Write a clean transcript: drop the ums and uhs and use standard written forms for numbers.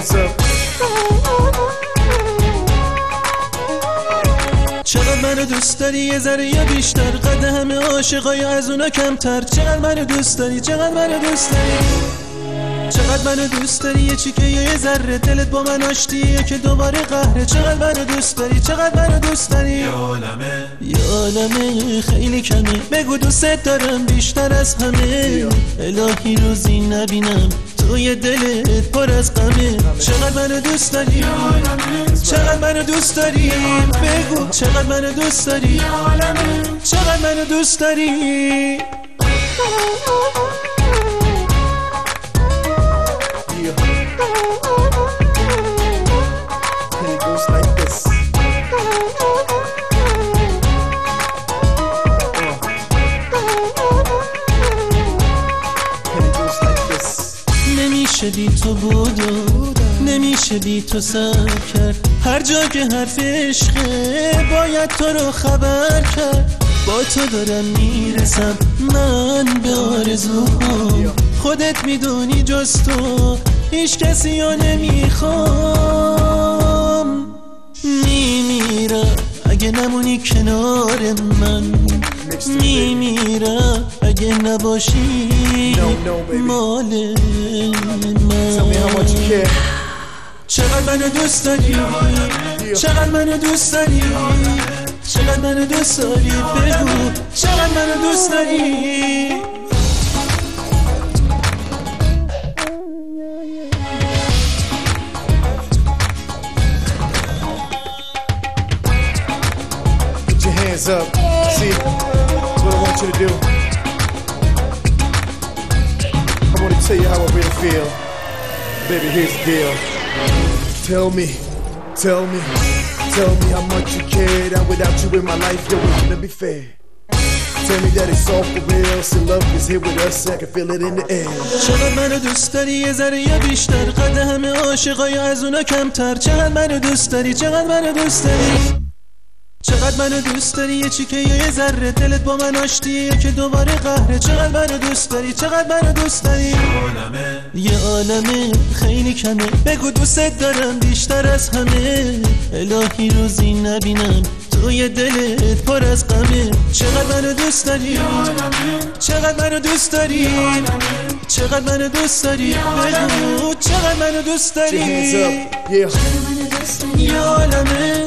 hands up. چقدر منو دوست داری یه ذره یا بیشتر، قد همه عاشقای از اونا کمتر. چقدر منو دوست داری، چقدر منو دوست داری، چقدر منو دوست داری یه چیکه یه ذره دلت با من آشتیه که دوباره قهره. چقدر منو دوست داری، چقدر منو دوست داری، یه عالمه خیلی کمه. بگو دوست دارم بیشتر از همه، الهی روزی نبینم توی دلت پر از غمه. چقدر منو دوست داری، چقدر منو دوست داری، بگو چقدر منو دوست داری، چقدر منو دوست داری. نمیشه بی تو بود و نمیشه بی تو سر کرد. هر جا که حرف عشقه باید تو رو خبر کرد. با تو دارم میرسم من به آرزوام، خودت میدونی جز تو هیچ کسی رو نمیخوام. میمیرم اگه نمونی کنار من، میمیرم اگه نباشی مال من. چقدر منو دوست داری، چقدر منو دوست داری، چقدر منو دوست داری، بگو چقدر منو دوست داری. Put your hands up. See, that's what I want you to do. I want to tell you how I really feel. Baby, here's the deal. Tell me how much you care. That without you in my life, yo, it wouldn't be fair. Tell me that it's all for real. So love is here with us, I can feel it in the air. چقدر منو دوست داری یه ذره یا بیشتر، قد همه عاشقای از اونا کمتر. چقدر منو دوست داری، چقدر منو دوست داری، چقدر منو دوست داری یه چیکه یه ذره دلت با من آشتیه که دوباره قهره. چقدر منو دوست داری، چقدر منو دوست داری، یه عالمه خیلی کمه. بگو دوست دارم بیشتر از همه، الهی روزی نبینم توی دلت پر از غمه. چقدر منو دوست داری، چقدر منو دوست داری، چقدر منو دوست داری، بگو چقدر منو دوست داری، Yeah. یه عالمه